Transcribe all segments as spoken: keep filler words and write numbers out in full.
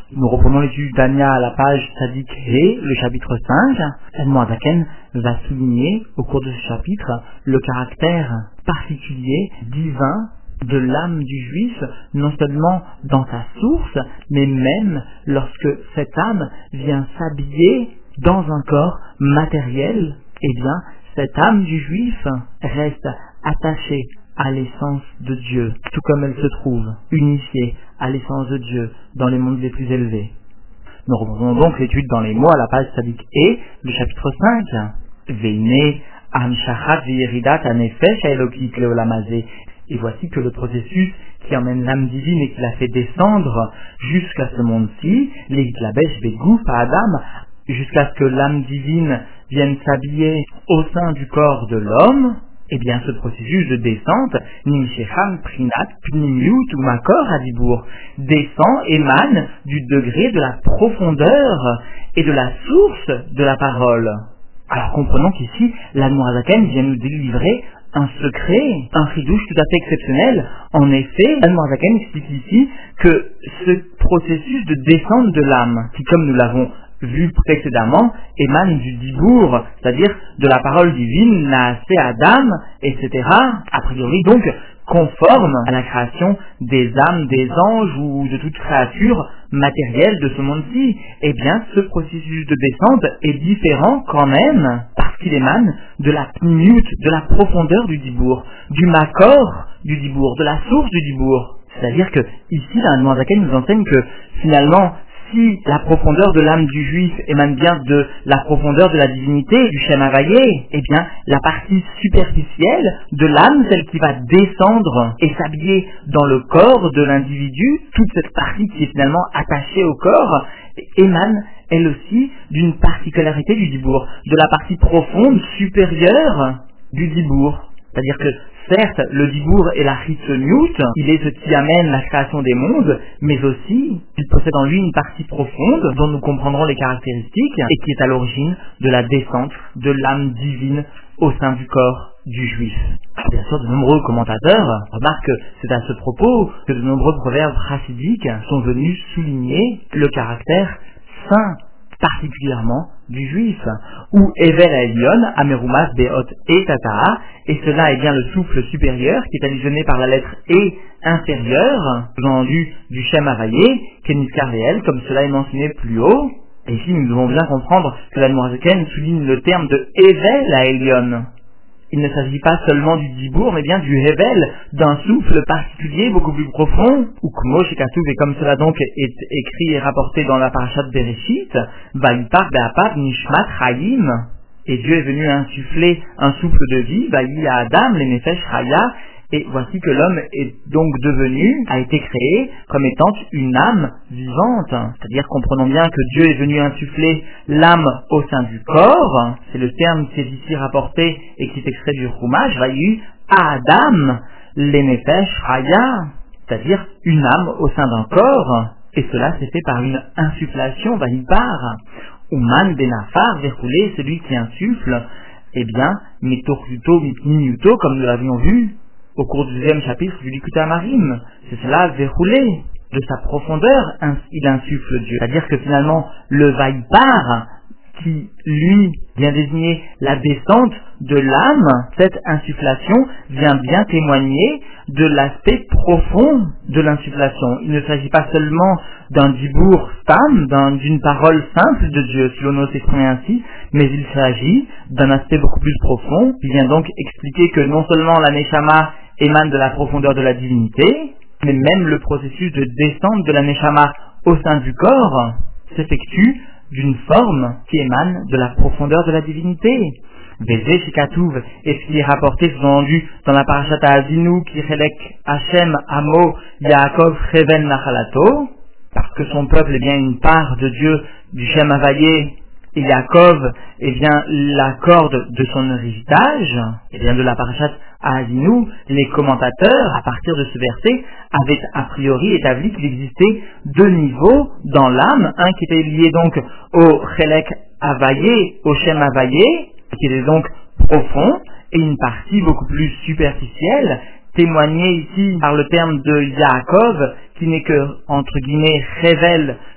Nous reprenons l'étude d'Ania à la page Tzadik He, le chapitre cinq. L'Admorazaken va souligner au cours de ce chapitre le caractère particulier, divin, de l'âme du juif, non seulement dans sa source, mais même lorsque cette âme vient s'habiller dans un corps matériel, eh bien, cette âme du juif reste attachée à l'essence de Dieu, tout comme elle se trouve unifiée à l'essence de Dieu dans les mondes les plus élevés. Nous reprenons donc l'étude dans les mots à la page Tzadik E, le chapitre cinq. Veine Amshachat Veyeridat Anefesh Elokit Leolamazé. Et voici que le processus qui emmène l'âme divine et qui la fait descendre jusqu'à ce monde-ci, l'Eitlabesh Begouf Adam, jusqu'à ce que l'âme divine vienne s'habiller au sein du corps de l'homme, eh bien ce processus de descente, Nimshecham Prinat Pnimiut ou Makor Adibour, descend, émane du degré de la profondeur et de la source de la parole. Alors comprenons qu'ici, l'Admorazaken vient nous délivrer un secret, un chidouche tout à fait exceptionnel. En effet, l'Admorazaken explique ici que ce processus de descente de l'âme, qui comme nous l'avons vu précédemment, émane du dibour, c'est-à-dire de la parole divine, Naasé Adam, et cetera, a priori donc conforme à la création des âmes, des anges ou de toute créature matérielle de ce monde-ci. Eh bien, ce processus de descente est différent quand même, parce qu'il émane de la pnimiut, de la profondeur du dibour, du makor du dibour, de la source du dibour. C'est-à-dire que ici, l'Admorazaken nous enseigne que finalement, si la profondeur de l'âme du juif émane bien de la profondeur de la divinité, du Shem Havayé, eh bien, la partie superficielle de l'âme, celle qui va descendre et s'habiller dans le corps de l'individu, toute cette partie qui est finalement attachée au corps, émane, elle aussi, d'une particularité du dibour, de la partie profonde, supérieure du dibour. C'est-à-dire que certes, le dibour est la Chitsoniut, il est ce qui amène la création des mondes, mais aussi, il possède en lui une partie profonde dont nous comprendrons les caractéristiques et qui est à l'origine de la descente de l'âme divine au sein du corps du juif. Bien sûr, de nombreux commentateurs remarquent que c'est à ce propos que de nombreux proverbes chassidiques sont venus souligner le caractère saint particulièrement du juif, ou Evel Aelion, Amerumas, Beot et Tata'a, et cela est bien le souffle supérieur qui est allusionné par la lettre E inférieure, vendu du Shem Havayé, Keniskar Réel, comme cela est mentionné plus haut. Et ici, nous devons bien comprendre que l'Admorazaken souligne le terme de Evel Aelion. Il ne s'agit pas seulement du dibour, mais bien du Hevel, d'un souffle particulier beaucoup plus profond, ou Kmo Shekatuv, et comme cela donc est écrit et rapporté dans la parashat Bereshit, Vayipar Be'apad Nishmat Chayim, et Dieu est venu insuffler un souffle de vie, Vayi à Adam, les Nefesh Chaya, et voici que l'homme est donc devenu, a été créé comme étant une âme vivante. C'est-à-dire, comprenons bien que Dieu est venu insuffler l'âme au sein du corps. C'est le terme qui est ici rapporté et qui est extrait du Chumash, Vayu à Adam, les Nefesh Chaya, c'est-à-dire une âme au sein d'un corps. Et cela s'est fait par une insufflation, Vayipar. Uman Benafar, verroulé, celui qui insuffle, eh bien, Mitochuto, Mitniuto, comme nous l'avions vu au cours du deuxième chapitre du Likutei Amarim. C'est cela, verroulé, de sa profondeur, il insuffle Dieu. C'est-à-dire que finalement, le Vaipar, qui lui vient désigner la descente de l'âme, cette insufflation vient bien témoigner de l'aspect profond de l'insufflation. Il ne s'agit pas seulement d'un dibour stam, d'un, d'une parole simple de Dieu, si l'on ose s'exprimer ainsi, mais il s'agit d'un aspect beaucoup plus profond, qui vient donc expliquer que non seulement la Neshama émane de la profondeur de la divinité, mais même le processus de descente de la Neshama au sein du corps s'effectue d'une forme qui émane de la profondeur de la divinité. Vézé Shikatouv, et ce qui est rapporté sous-entendu dans la parashat Azinu, Kirelek Hashem Amo Yaakov Reven Nachalato, parce que son peuple est bien une part de Dieu, du Shem Havayé, et Yaakov est bien la corde de son héritage, et bien de la parashat Azinu, les commentateurs, à partir de ce verset, avaient a priori établi qu'il existait deux niveaux dans l'âme, un qui était lié donc au Chelek Havayé, au Shem Havayé, qui était donc profond, et une partie beaucoup plus superficielle, témoignée ici par le terme de Yaakov, qui n'est que, entre guillemets, révèle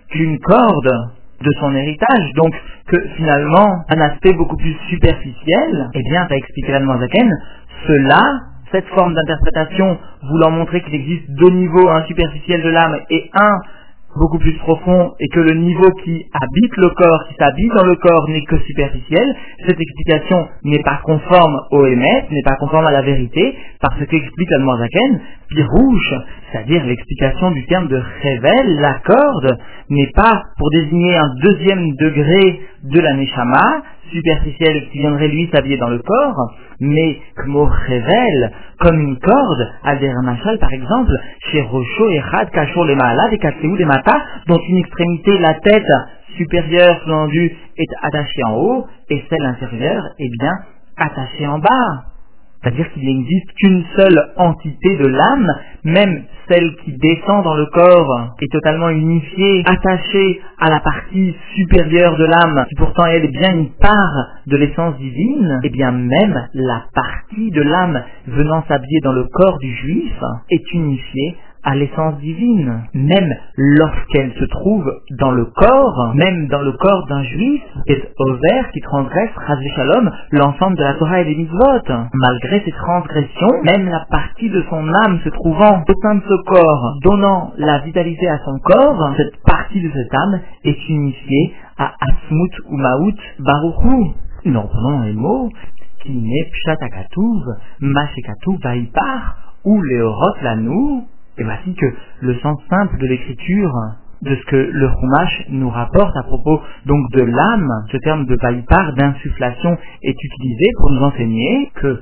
qu'une corde de son héritage, donc que finalement un aspect beaucoup plus superficiel, eh bien va expliquer l'Admorazaken, cela, cette forme d'interprétation voulant montrer qu'il existe deux niveaux, un superficiel de l'âme et un beaucoup plus profond, et que le niveau qui habite le corps, qui s'habite dans le corps n'est que superficiel, cette explication n'est pas conforme au Emet, n'est pas conforme à la vérité, parce qu'explique l'Admorazaken, Pirouche, c'est-à-dire l'explication du terme de Rével, la corde, n'est pas pour désigner un deuxième degré de la Neshama, superficielle qui viendrait lui s'habiller dans le corps, mais Kmo Rével, comme une corde, Alderamachal par exemple, chez Rocho et Rad, Kachor les Mahalad et Katseou les Mata, dont une extrémité, la tête supérieure, sous-entendu, est attachée en haut, et celle inférieure, eh bien, attachée en bas. C'est-à-dire qu'il n'existe qu'une seule entité de l'âme, même celle qui descend dans le corps est totalement unifiée, attachée à la partie supérieure de l'âme, qui pourtant elle est bien une part de l'essence divine, et bien même la partie de l'âme venant s'habiller dans le corps du juif est unifiée à l'essence divine, même lorsqu'elle se trouve dans le corps, même dans le corps d'un juif, est ouvert qui transgresse, Chas Shalom, l'ensemble de la Torah et des mitzvot. Malgré ces transgressions, même la partie de son âme se trouvant au sein de ce corps, donnant la vitalité à son corps, cette partie de cette âme est unifiée à Asmut ou Maout Baruchu. Nous reprenons les mots, qui n'est Pshat Akatuv, Mashekatuv Vaipar, ou Leorot Lanou. Et voici que le sens simple de l'écriture, de ce que le Chumash nous rapporte à propos donc de l'âme, ce terme de vaipar, d'insufflation, est utilisé pour nous enseigner que,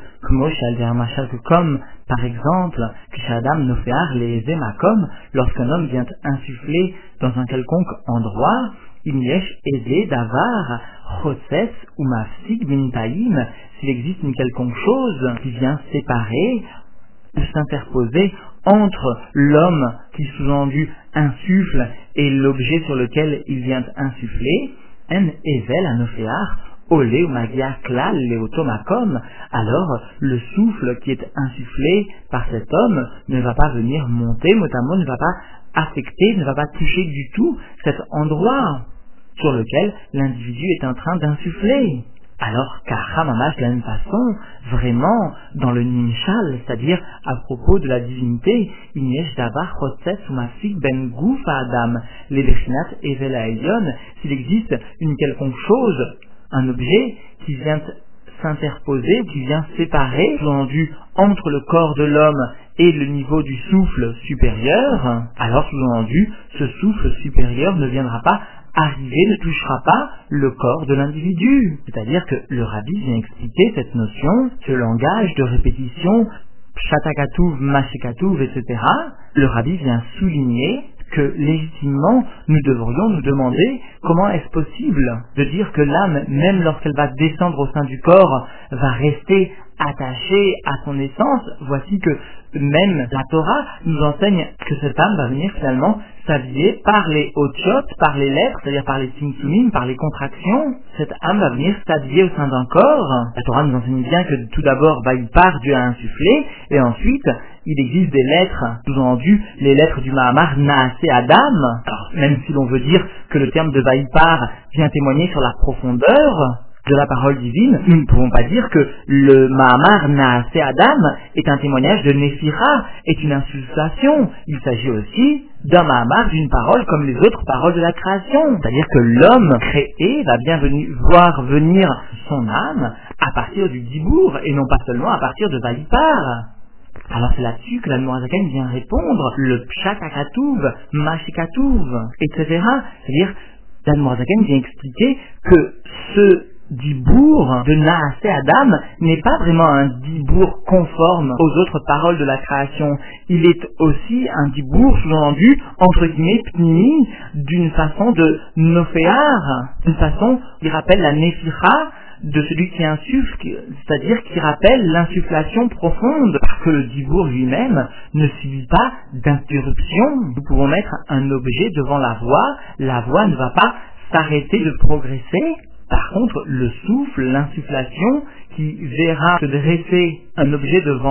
que comme par exemple, Kishadam Nofear les Zemakom, lorsqu'un homme vient insuffler dans un quelconque endroit, Imyesh Eze Davar, Chotses ou Mafsik Bintaim, s'il existe une quelconque chose qui vient séparer ou s'interposer entre l'homme qui sous-entendu insuffle et l'objet sur lequel il vient insuffler, en evel anofear, olé ou magia klal leotomakom, alors le souffle qui est insufflé par cet homme ne va pas venir monter, motamo ne va pas affecter, ne va pas toucher du tout cet endroit sur lequel l'individu est en train d'insuffler. Alors qu'Acha Mamash de la même façon, vraiment, dans le Nimshal, c'est-à-dire à propos de la divinité, Iniesh Davar Chotset Umafik Ben Gouf Adam, les Bechinat Evel Haelyon, s'il existe une quelconque chose, un objet qui vient s'interposer, qui vient séparer, sous-entendu, entre le corps de l'homme et le niveau du souffle supérieur, alors sous-entendu, ce souffle supérieur ne viendra pas arriver, ne touchera pas le corps de l'individu. C'est-à-dire que le rabbi vient expliquer cette notion, ce langage de répétition, Pshatakatuv, Mashekatuv, et cetera. Le rabbi vient souligner que légitimement nous devrions nous demander comment est-ce possible de dire que l'âme, même lorsqu'elle va descendre au sein du corps, va rester attachée à son essence. Voici que même la Torah nous enseigne que cette âme va venir finalement s'habiller par les otchot, par les lettres, c'est-à-dire par les tzimtzumim, par les contractions. Cette âme va venir s'habiller au sein d'un corps. La Torah nous enseigne bien que tout d'abord, Vaipar, Dieu a insufflé, et ensuite, il existe des lettres, sous-entendu les lettres du Mahamar Naasé Adam. Alors, même si l'on veut dire que le terme de Vaipar vient témoigner sur la profondeur de la parole divine, nous ne pouvons pas dire que le Mahamar Naasé Adam est un témoignage de Néphira, est une insufflation. Il s'agit aussi d'un Mahamar, d'une parole comme les autres paroles de la création. C'est-à-dire que l'homme créé va bien venir, voir venir son âme à partir du Dibour et non pas seulement à partir de Vaipar. Alors c'est là-dessus que l'Admorazaken vient répondre, le Pshat Akatuv, Mashekatuv, et cetera. C'est-à-dire, l'Admorazaken vient expliquer que ce Dibour de Naasé Adam n'est pas vraiment un Dibour conforme aux autres paroles de la création. Il est aussi un Dibour sous-entendu, entre guillemets, pnimi, d'une façon de Noféar, d'une façon qui rappelle la Néphira de celui qui insuffle, c'est-à-dire qui rappelle l'insufflation profonde, parce que le Dibour lui-même ne subit pas d'interruption. Nous pouvons mettre un objet devant la voie, la voie ne va pas s'arrêter de progresser. Par contre, le souffle, l'insufflation, qui verra se dresser un objet devant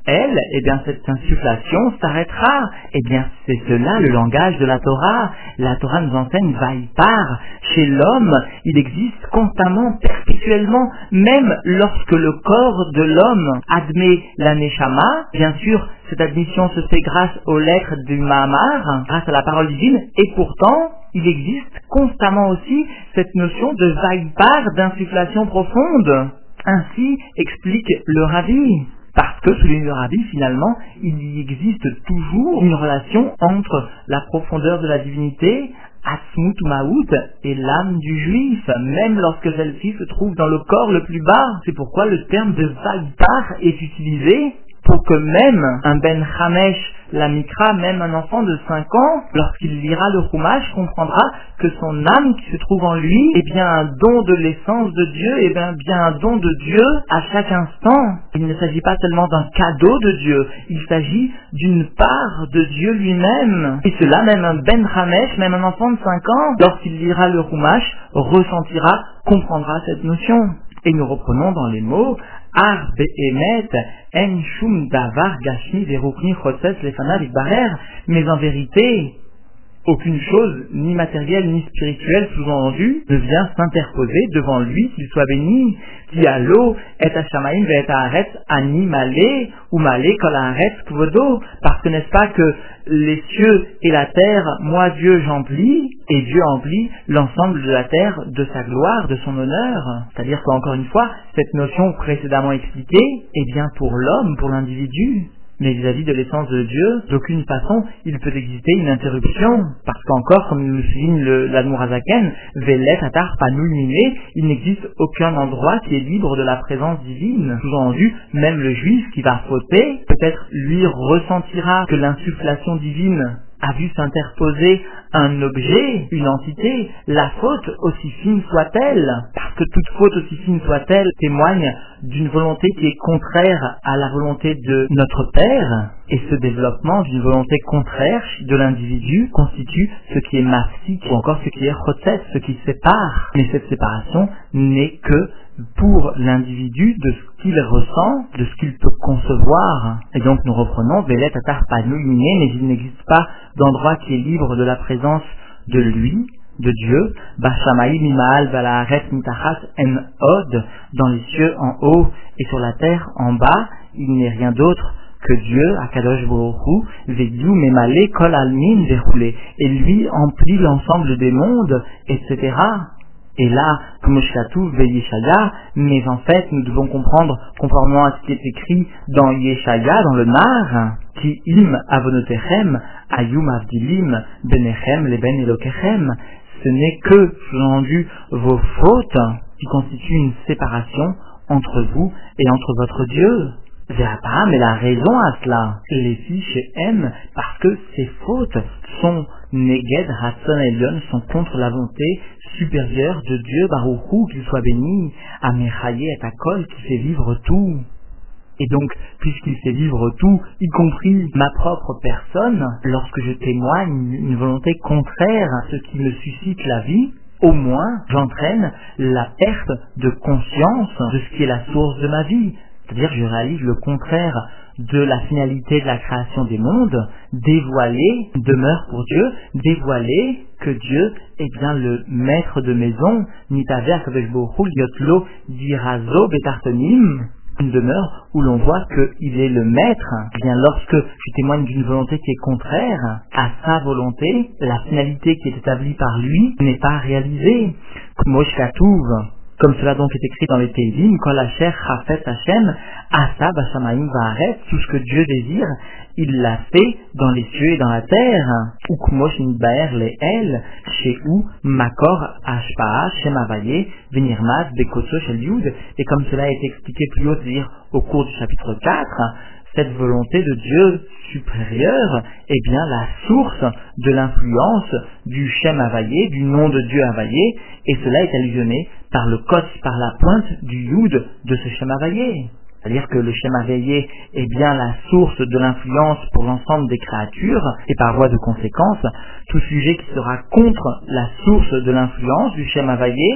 elle, eh bien cette insufflation s'arrêtera. Eh bien c'est cela le langage de la Torah. La Torah nous enseigne Vaïpar. Chez l'homme, il existe constamment, perpétuellement, même lorsque le corps de l'homme admet la Neshama. Bien sûr, cette admission se fait grâce aux lettres du Mahamar, grâce à la parole divine, et pourtant, il existe constamment aussi cette notion de Vaïpar, d'insufflation profonde. Ainsi explique le Ravi. Parce que, selon le Rabbi, finalement, il y existe toujours une relation entre la profondeur de la divinité, Atzmut ou Maout, et l'âme du juif, même lorsque celle-ci se trouve dans le corps le plus bas. C'est pourquoi le terme de Vaïpar est utilisé pour que même un Ben Chamesh, la Mikra, même un enfant de cinq ans, lorsqu'il lira le Chumash, comprendra que son âme qui se trouve en lui est bien un don de l'essence de Dieu, et bien, bien un don de Dieu à chaque instant. Il ne s'agit pas seulement d'un cadeau de Dieu, il s'agit d'une part de Dieu lui-même. Et cela, même un Ben Chamesh, même un enfant de cinq ans, lorsqu'il lira le Chumash, ressentira, comprendra cette notion. Et nous reprenons dans les mots Ar be'emet en shum davar gashmi verukni chotses lefanav itbarer, mais en vérité, aucune chose, ni matérielle ni spirituelle sous-entendue, ne vient s'interposer devant lui, qu'il soit béni. Qui a l'eau, et à Shamaim, et à Aretz, ani malé, ou malé, kol Aretz, kvodo. Parce que n'est-ce pas que les cieux et la terre, moi Dieu j'emplis, et Dieu emplit l'ensemble de la terre de sa gloire, de son honneur. C'est-à-dire qu'encore une fois, cette notion précédemment expliquée, est bien pour l'homme, pour l'individu. Mais vis-à-vis de l'essence de Dieu, d'aucune façon, il peut exister une interruption. Parce qu'encore, comme nous le souligne l'Admour Hazaken, Velet Atar Panoul Miné, il n'existe aucun endroit qui est libre de la présence divine. Sous-entendu, même le juif qui va fauter, peut-être lui ressentira que l'insufflation divine a vu s'interposer un objet, une entité, la faute aussi fine soit-elle, parce que toute faute aussi fine soit-elle témoigne d'une volonté qui est contraire à la volonté de notre Père, et ce développement d'une volonté contraire de l'individu constitue ce qui est mafsik, ou encore ce qui est chotset, ce qui sépare. Mais cette séparation n'est que pour l'individu de ce qu'il ressent, de ce qu'il peut concevoir. Et donc nous reprenons Velet Atar Panou Miné, mais il n'existe pas d'endroit qui est libre de la présence de lui, de Dieu, Bashamaï Mimaal Valaharet Mitachas En Od, dans les cieux en haut et sur la terre en bas, il n'est rien d'autre que Dieu, Akadosh Baruch Hu, Veyu Memale Kol Almin Verroulé, et lui emplit l'ensemble des mondes, et cetera. Et là, comme Shatu Yeshaya, mais en fait, nous devons comprendre, conformément à ce qui est écrit dans Yeshaya, dans le Nar, qui im avonotechem, ayum avdilim, benechem, leben elokechem, ce n'est que, sous-entendu, vos fautes qui constituent une séparation entre vous et entre votre Dieu. Abraham, mais la raison à cela, les filles chez M, parce que ces fautes sont Neged Hatson Elion, sont contre la volonté supérieure de Dieu, Baruchou, qu'il soit béni, Amechaye et Akol, qui fait vivre tout. Et donc, puisqu'il fait vivre tout, y compris ma propre personne, lorsque je témoigne une volonté contraire à ce qui me suscite la vie, au moins j'entraîne la perte de conscience de ce qui est la source de ma vie. C'est-à-dire je réalise le contraire de la finalité de la création des mondes, dévoiler une demeure pour Dieu, dévoiler que Dieu est bien le maître de maison, Nitaver Akadosh Baruch Hu Yotlo Dirazo Betartonim, une demeure où l'on voit qu'il est le maître. Eh bien lorsque je témoigne d'une volonté qui est contraire à sa volonté, la finalité qui est établie par lui n'est pas réalisée. Mosh Katuv, comme cela donc est écrit dans les Teilim, Kol Asher Chafet Hashem, Asa Bashamaim Vaaret, tout ce que Dieu désire, il l'a fait dans les cieux et dans la terre. Ukmosh Nidbaer Leel, Shehu Makor Ashpaa Shem Havaye, Venirmaz Bekotso Shel Yud, et comme cela a été expliqué plus haut, c'est-à-dire au cours du chapitre quatre, cette volonté de Dieu supérieure est bien la source de l'influence du Shem Havaye, du nom de Dieu Havaye, et cela est allusionné par le Kotz, par la pointe du Yud de ce Shem Havaye. C'est-à-dire que le Shem Havaye est bien la source de l'influence pour l'ensemble des créatures, et par voie de conséquence, tout sujet qui sera contre la source de l'influence du Shem Havaye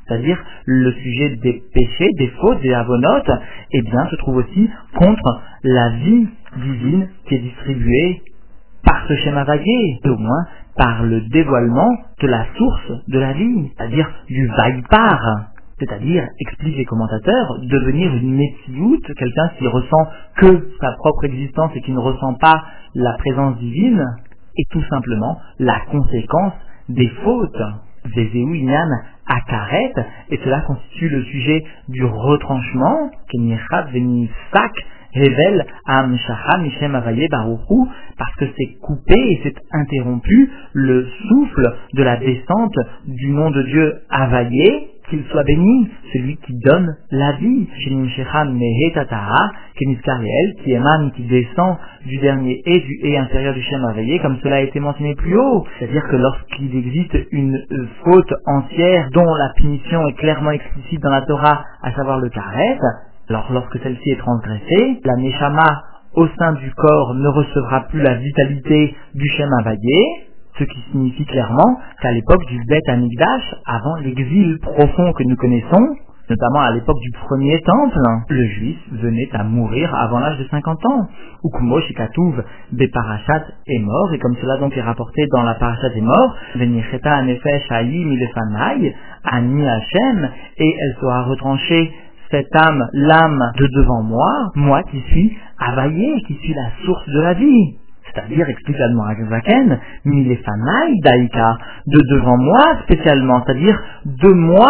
c'est-à-dire le sujet des péchés, des fautes, des avonotes, eh bien se trouve aussi contre la vie divine qui est distribuée par ce Shem Havayé, et au moins par le dévoilement de la source de la vie, c'est-à-dire du Vaipar, c'est-à-dire, expliquent les commentateurs, devenir une Metsiout, quelqu'un qui ressent que sa propre existence et qui ne ressent pas la présence divine, est tout simplement la conséquence des fautes. Vezeu Inyan Akaret, et cela constitue le sujet du retranchement, Kenichat Venifak, Révèle Am Shacha Mishem Havayé Baruchu, parce que c'est coupé et c'est interrompu le souffle de la descente du nom de Dieu Havayé, qu'il soit béni, celui qui donne la vie. Shenim Shecham Mehetataha, Keniskariel, qui émane, qui descend du dernier et du et inférieur du Shem Havayé, comme cela a été mentionné plus haut. C'est-à-dire que lorsqu'il existe une euh, faute entière dont la punition est clairement explicite dans la Torah, à savoir le karet, alors lorsque celle-ci est transgressée, la Neshama au sein du corps ne recevra plus la vitalité du Shem Havayé, ce qui signifie clairement qu'à l'époque du Bet Hamikdash, avant l'exil profond que nous connaissons, notamment à l'époque du premier temple, le juif venait à mourir avant l'âge de cinquante ans. Ukumo Shikatouv Beparashat est mort, et comme cela donc est rapporté dans la Parashat est mort, Venicheta Anefesh Haï Milefanai, Ani Hashem, et elle sera retranchée, cette âme, l'âme de devant moi, moi qui suis Havayé, qui suis la source de la vie. C'est-à-dire, explique l'Admorazaken, Milefanai Daïka, de devant moi spécialement, c'est-à-dire de moi,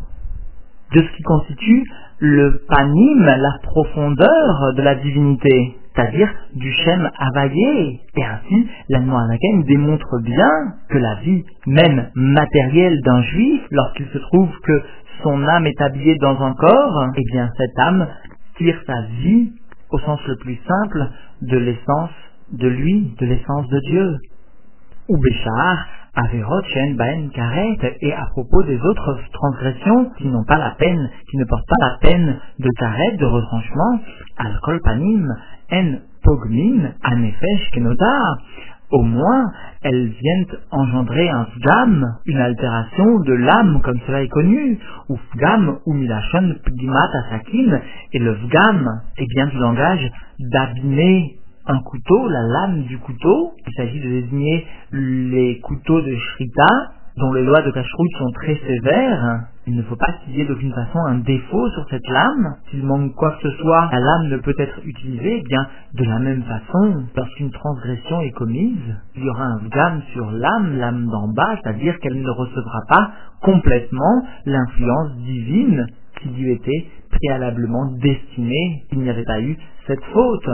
de ce qui constitue le panim, la profondeur de la divinité, c'est-à-dire du Shem Havayé. Et ainsi, l'Admorazaken démontre bien que la vie même matérielle d'un juif, lorsqu'il se trouve que son âme est habillée dans un corps, eh bien cette âme tire sa vie, au sens le plus simple, de l'essence de lui, de l'essence de Dieu. Ou Béchar, Averot, Shen, Baen, Karet, et à propos des autres transgressions qui n'ont pas la peine, qui ne portent pas la peine de Karet, de retranchement, Alkol Panim, En Pogmin, Anefesh, Kenota, au moins elles viennent engendrer un Fgam, une altération de l'âme, comme cela est connu, ou Fgam, ou Milachon, Pgimat, Asakin, et le Fgam est bien du langage d'abîmer un couteau, la lame du couteau. Il s'agit de désigner les couteaux de Shrita, dont les lois de Kashrut sont très sévères. Il ne faut pas qu'il y ait d'aucune façon un défaut sur cette lame. S'il manque quoi que ce soit, la lame ne peut être utilisée. Eh bien, de la même façon, lorsqu'une transgression est commise, il y aura un vgam sur l'âme, l'âme d'en bas, c'est-à-dire qu'elle ne recevra pas complètement l'influence divine qui lui était préalablement destinée. Il n'y avait pas eu cette faute.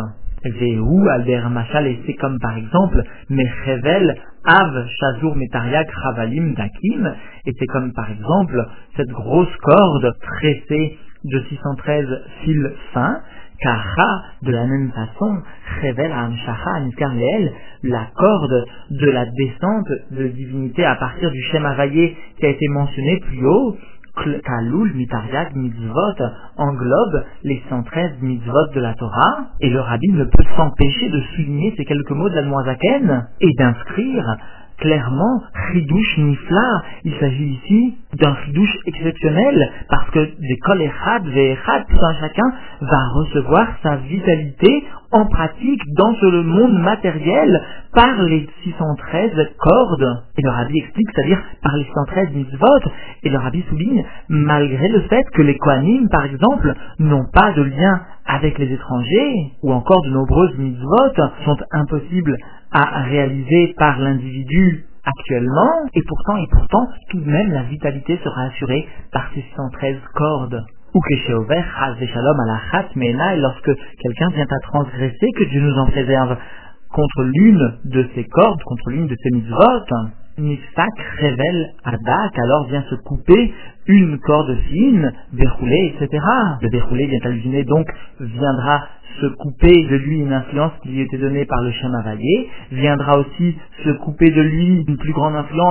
Vehu, Alder Machal, et c'est comme par exemple Mechevel, Av, Shazur, Metariak, Ravalim, Dakim, et c'est comme par exemple cette grosse corde tressée de six cent treize fils fins, Kacha, de la même façon, Chevel, Amshacha, Anikarleel, la corde de la descente de divinité à partir du Shem Havayé qui a été mentionné plus haut, Kaloul, Mitariak, Mitzvot englobe les cent treize mitzvot de la Torah, et le rabbi ne peut s'empêcher de souligner ces quelques mots de l'Admorazaken et d'inscrire clairement Chidouche Nifla. Il s'agit ici d'un Chidouche exceptionnel, parce que des Kol Echad Ve'echad, tout un chacun va recevoir sa vitalité en pratique dans ce monde matériel par les six cent treize cordes. Et le rabbi explique, c'est-à-dire par les six cent treize mitzvot. Et le rabbi souligne, malgré le fait que les Kohanim, par exemple, n'ont pas de lien avec les étrangers, ou encore de nombreuses mitzvot sont impossibles à réaliser par l'individu actuellement, et pourtant, et pourtant, tout de même, la vitalité sera assurée par ces six cent treize cordes. Ou que chez Over, Chaz Shalom Alachat Mena, et lorsque quelqu'un vient à transgresser, que Dieu nous en préserve, contre l'une de ces cordes, contre l'une de ces mitzvot, Nifsak révèle Adak, alors vient se couper une corde fine, déroulée, et cetera. Le déroulé vient allusionner, donc viendra se couper de lui une influence qui lui était donnée par le Shem Havayé, viendra aussi se couper de lui une plus grande influence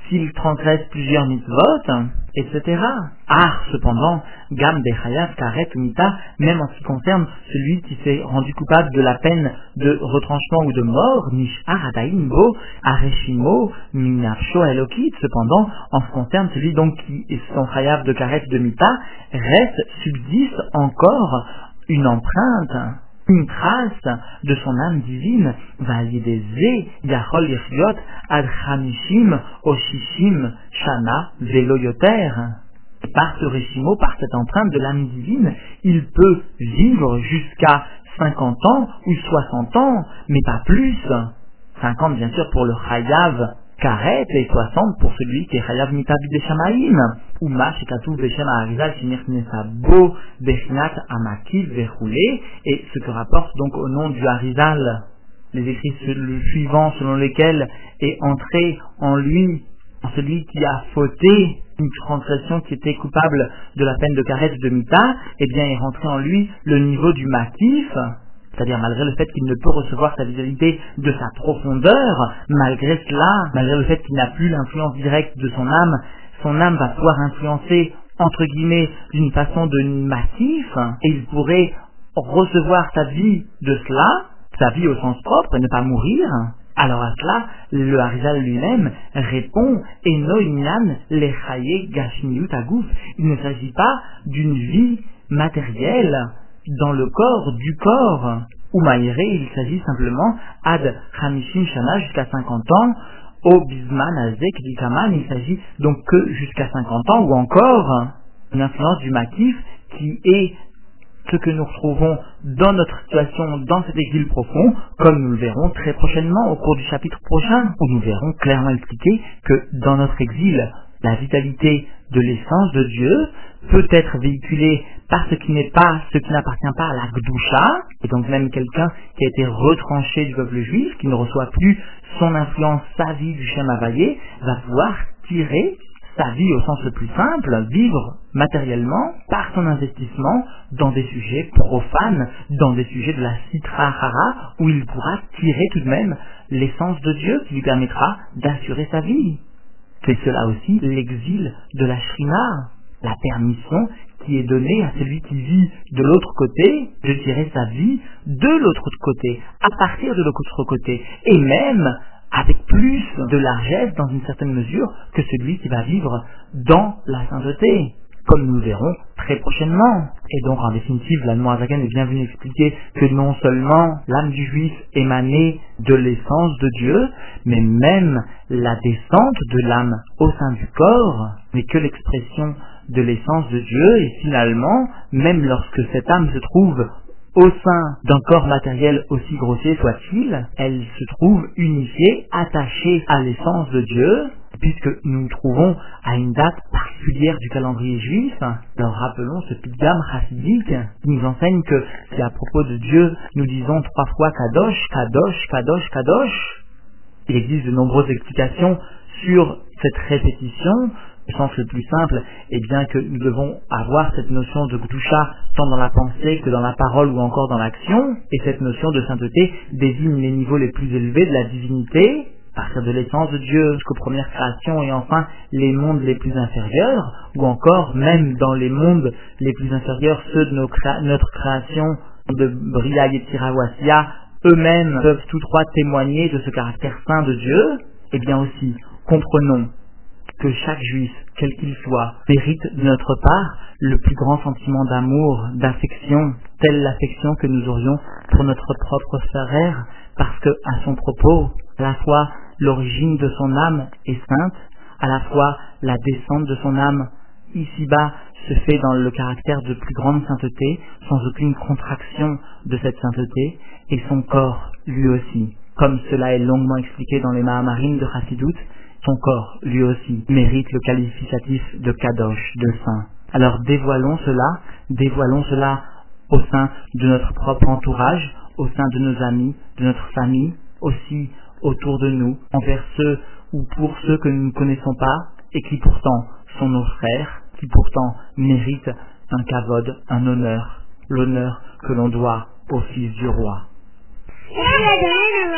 s'il transgresse plusieurs mitzvot, et cetera. Ah, cependant, Gam Bechayav Karet Mita, même en ce qui concerne celui qui s'est rendu coupable de la peine de retranchement ou de mort, Nishar Adaim Bo Areshimo Minafsho Elokit, cependant, en ce qui concerne celui donc qui est son Chayav de Karet de Mita, reste, subsiste encore une empreinte, une trace de son âme divine, Valideze, Yachol Yirjot, Ad Chamishim, Oshishim, Shana, Veloyoter. Par ce réchimo, par cette empreinte de l'âme divine, il peut vivre jusqu'à cinquante ans ou soixante ans, mais pas plus. cinquante bien sûr pour le Chayav Karet et soixante pour celui qui est Chayav Mitabi Beshamaim. Uma Shekatu Beshem Arizal Shinirnesa Bo Bechinat Amakiv Verroulé, et ce que rapporte donc au nom du Harizal les écrits suivants selon lesquels est entré en lui, en celui qui a fauté une transgression qui était coupable de la peine de Karet de Mita, eh bien est rentré en lui le niveau du Makif, c'est-à-dire malgré le fait qu'il ne peut recevoir sa vitalité de sa profondeur, malgré cela, malgré le fait qu'il n'a plus l'influence directe de son âme, son âme va pouvoir influencer, entre guillemets, d'une façon de massif, et il pourrait recevoir sa vie de cela, sa vie au sens propre, et ne pas mourir. Alors à cela, le Harizal lui-même répond « Eno inyan lechaye gashmiyut agouf ». Il ne s'agit pas d'une vie matérielle dans le corps du corps. Ou maïré, il s'agit simplement ad chamishim shana jusqu'à cinquante ans, au bisman azek dikaman, il s'agit donc que jusqu'à cinquante ans, ou encore une influence du makif qui est ce que nous retrouvons dans notre situation, dans cet exil profond, comme nous le verrons très prochainement au cours du chapitre prochain, où nous verrons clairement expliquer que dans notre exil, la vitalité de l'essence de Dieu peut être véhiculée par ce qui n'est pas, ce qui n'appartient pas à la Gdusha, et donc même quelqu'un qui a été retranché du peuple juif, qui ne reçoit plus son influence, sa vie du Shem Havayé, va pouvoir tirer sa vie au sens le plus simple, vivre matériellement par son investissement dans des sujets profanes, dans des sujets de la Sitra Hara, où il pourra tirer tout de même l'essence de Dieu qui lui permettra d'assurer sa vie. C'est cela aussi l'exil de la Shrina, la permission qui est donnée à celui qui vit de l'autre côté de tirer sa vie de l'autre côté, à partir de l'autre côté, et même avec plus de largesse dans une certaine mesure que celui qui va vivre dans la sainteté, comme nous le verrons très prochainement. Et donc en définitive, l'Admor Azaken est bien venu expliquer que non seulement l'âme du juif émanait de l'essence de Dieu, mais même la descente de l'âme au sein du corps n'est que l'expression de l'essence de Dieu, et finalement, même lorsque cette âme se trouve au sein d'un corps matériel aussi grossier soit-il, elle se trouve unifiée, attachée à l'essence de Dieu, puisque nous nous trouvons à une date particulière du calendrier juif. Alors rappelons ce pidgam chassidique qui nous enseigne que si à propos de Dieu nous disons trois fois Kadosh, Kadosh, Kadosh, Kadosh, il existe de nombreuses explications sur cette répétition. Le sens le plus simple est bien que nous devons avoir cette notion de Gdusha tant dans la pensée que dans la parole ou encore dans l'action, et cette notion de sainteté désigne les niveaux les plus élevés de la divinité, à partir de l'essence de Dieu jusqu'aux premières créations, et enfin les mondes les plus inférieurs, ou encore même dans les mondes les plus inférieurs, ceux de nos créa- notre création de Bria Yetzira Wassia, eux-mêmes peuvent tous trois témoigner de ce caractère saint de Dieu. Et bien aussi, comprenons que chaque juif, quel qu'il soit, mérite de notre part le plus grand sentiment d'amour, d'affection, telle l'affection que nous aurions pour notre propre frère, parce que, à son propos, à la fois l'origine de son âme est sainte, à la fois la descente de son âme ici-bas se fait dans le caractère de plus grande sainteté, sans aucune contraction de cette sainteté, et son corps, lui aussi, comme cela est longuement expliqué dans les Mahamarim de Chassidut, son corps, lui aussi, mérite le qualificatif de Kadosh, de saint. Alors dévoilons cela, dévoilons cela au sein de notre propre entourage, au sein de nos amis, de notre famille, aussi autour de nous, envers ceux ou pour ceux que nous ne connaissons pas, et qui pourtant sont nos frères, qui pourtant méritent un kavod, un honneur, l'honneur que l'on doit au fils du roi.